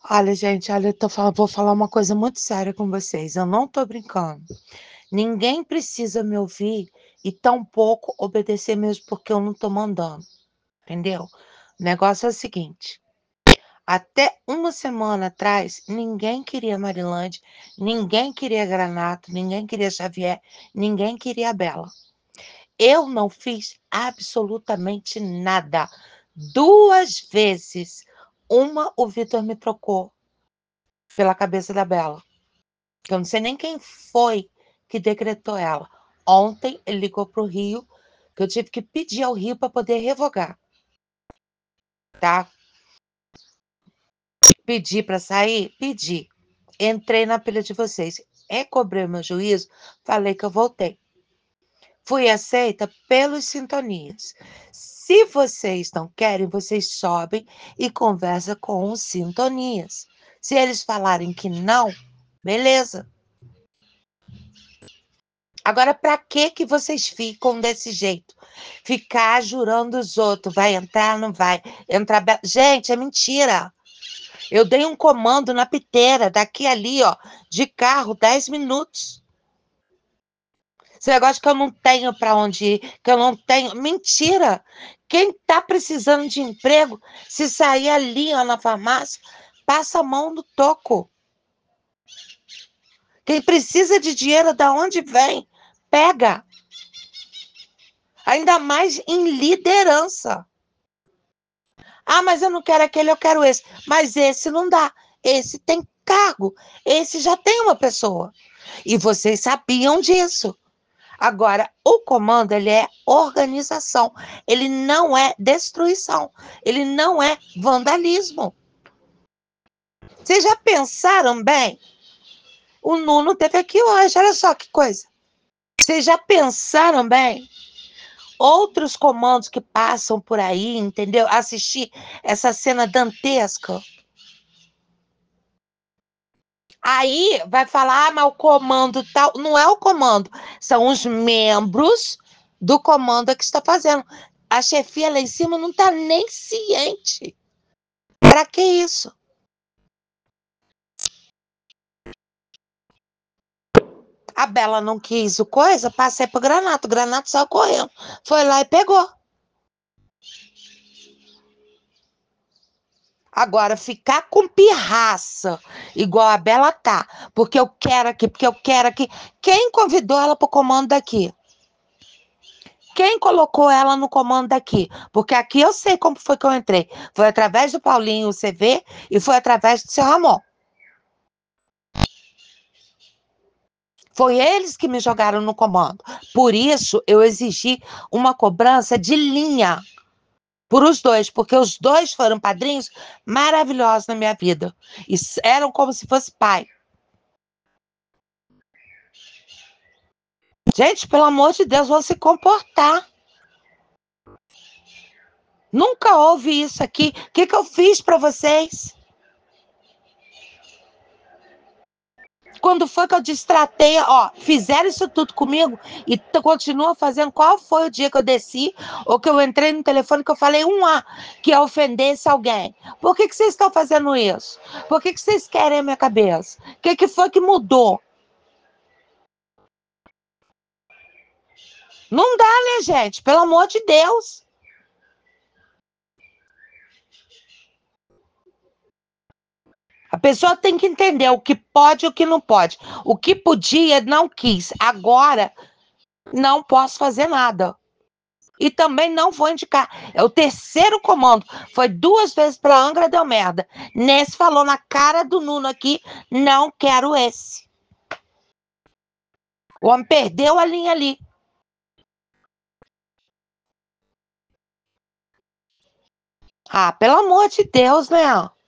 Olha, gente, olha, vou falar uma coisa muito séria com vocês. Eu não tô brincando. Ninguém precisa me ouvir e tampouco obedecer mesmo porque eu não tô mandando, entendeu? O negócio é o seguinte: até uma semana atrás, ninguém queria Marilande, ninguém queria Granato, ninguém queria Xavier, ninguém queria a Bela. Eu não fiz absolutamente nada. 2 vezes. Uma, o Vitor me trocou pela cabeça da Bela. Que eu não sei nem quem foi que decretou ela. Ontem ele ligou para o Rio, que eu tive que pedir ao Rio para poder revogar, tá? Pedi para sair? Pedi. Entrei na pilha de vocês. Recobrei meu juízo, falei que eu voltei. Fui aceita pelos sintonias. Se vocês não querem, vocês sobem e conversam com os sintonias. Se eles falarem que não, beleza. Agora, para que vocês ficam desse jeito? Ficar jurando os outros, vai entrar, não vai entrar. Gente, é mentira. Eu dei um comando na piteira, daqui ali, ó, de carro, 10 minutos. Esse negócio que eu não tenho para onde ir, que eu não tenho. Mentira! Quem está precisando de emprego, se sair ali, ó, na farmácia, passa a mão no toco. Quem precisa de dinheiro, da onde vem? Pega. Ainda mais em liderança. Ah, mas eu não quero aquele, eu quero esse. Mas esse não dá. Esse tem cargo. Esse já tem uma pessoa. E vocês sabiam disso. Agora, o comando, ele é organização. Ele não é destruição. Ele não é vandalismo. Vocês já pensaram bem? O Nuno teve aqui hoje. Olha só que coisa. Vocês já pensaram bem? Outros comandos que passam por aí, entendeu? Assistir essa cena dantesca. Aí vai falar, mas o comando tal. Não é o comando, são os membros do comando que está fazendo. A chefia lá em cima não está nem ciente. Para que isso? A Bela não quis o coisa, passei pro Granato. O Granato saiu correndo. Foi lá e pegou. Agora, ficar com pirraça, igual a Bela tá, porque eu quero aqui, porque eu quero aqui. Quem convidou ela pro comando daqui? Quem colocou ela no comando daqui? Porque aqui eu sei como foi que eu entrei. Foi através do Paulinho, o CV, e foi através do seu Ramon. Foi eles que me jogaram no comando. Por isso, eu exigi uma cobrança de linha por os dois, porque os dois foram padrinhos maravilhosos na minha vida. E eram como se fosse pai. Gente, pelo amor de Deus, vão se comportar. Nunca houve isso aqui. O que eu fiz para vocês? Quando foi que eu destratei, ó, fizeram isso tudo comigo e continua fazendo. Qual foi o dia que eu desci ou que eu entrei no telefone que eu falei que ia ofendesse alguém? Por que vocês estão fazendo isso? Por que vocês querem a minha cabeça? O que foi que mudou? Não dá, né, gente? Pelo amor de Deus. A pessoa tem que entender o que pode e o que não pode. O que podia, não quis. Agora, não posso fazer nada. E também não vou indicar. É o terceiro comando. Foi 2 vezes para Angra, deu merda. Nesse falou na cara do Nuno aqui, não quero esse. O homem perdeu a linha ali. Ah, pelo amor de Deus, né?